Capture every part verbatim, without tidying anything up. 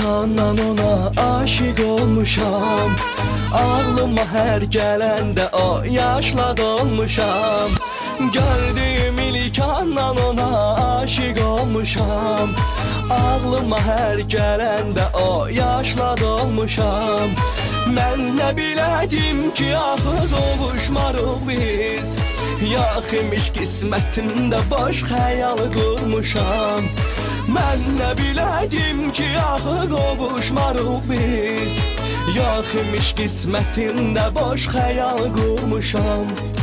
İlkandan ona aşık olmuşam. Ağlıma hər gələndə o yaşla dolmuşam. Gördüyüm ilkandan ona aşık olmuşam. Ağlıma hər gələndə o yaşla dolmuşam. Mən nə bilədim ki, axı qovuşmarıq biz. Yox imiş qismətimdə boş xəyal qurmuşam. Mən nə bilədim ki, axı qovuşmarıq biz. Yox imiş qismətimdə boş xəyal qurmuşam.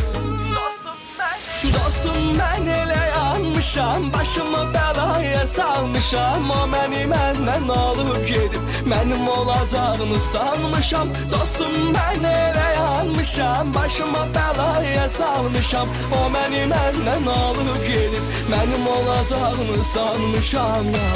Dostum mən elə yanmışam, başımı bəlaya salmışam. O məni məndən alıb gedib, mənim olacağını sanmışam. Dostum mən elə yanmışam, başımı bəlaya salmışam. O məni məndən alıb gedib, mənim olacağını sanmışam ya.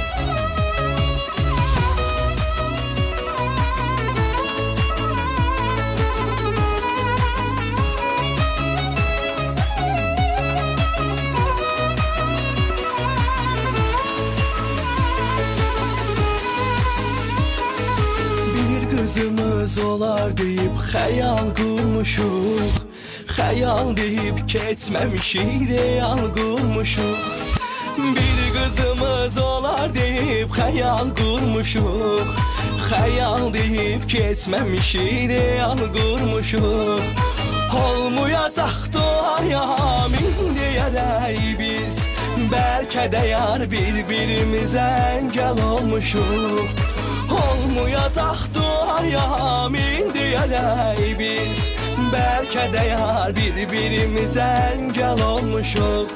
Qızımız olar deyib xəyal qurmuşuq. Xəyal deyib keçməmişik, real qurmuşuq. Bir qızımız olar deyib xəyal qurmuşuq. Xəyal deyib keçməmişik, real qurmuşuq. Olmayacaqdı ayamin deyərək biz. Bəlkə də yar bir-birimizə əngəl olmuşuq. Olmayacaqdı ayamin deyərək biz. Bəlkə də yar bir-birimizə əngəl olmuşuq.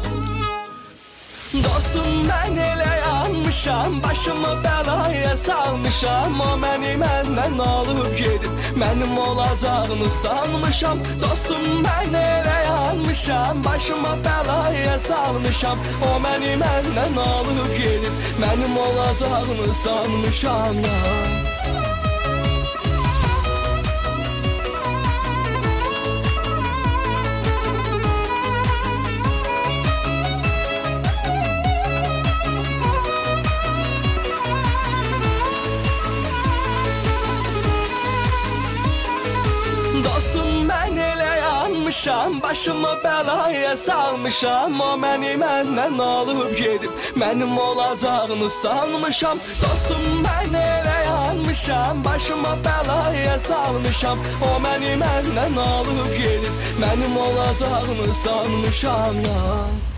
Dostum mən elə yanmışam, başımı bəlaya salmışam. O məni məndən alıb gedib, mənim olacağını sanmışam. Dostum mən elə yanmışam, başımı bəlaya salmışam. O məni məndən alıb gedib, mənim olacağını sanmışam ya. Dostum mən elə yanmışam, başımı bəlaya salmışam. O məni məndən alıb gedib, mənim olacağını sanmışam. Dostum mən elə yanmışam, başımı bəlaya salmışam. O məni məndən alıb gedib, mənim olacağını sanmışam ya.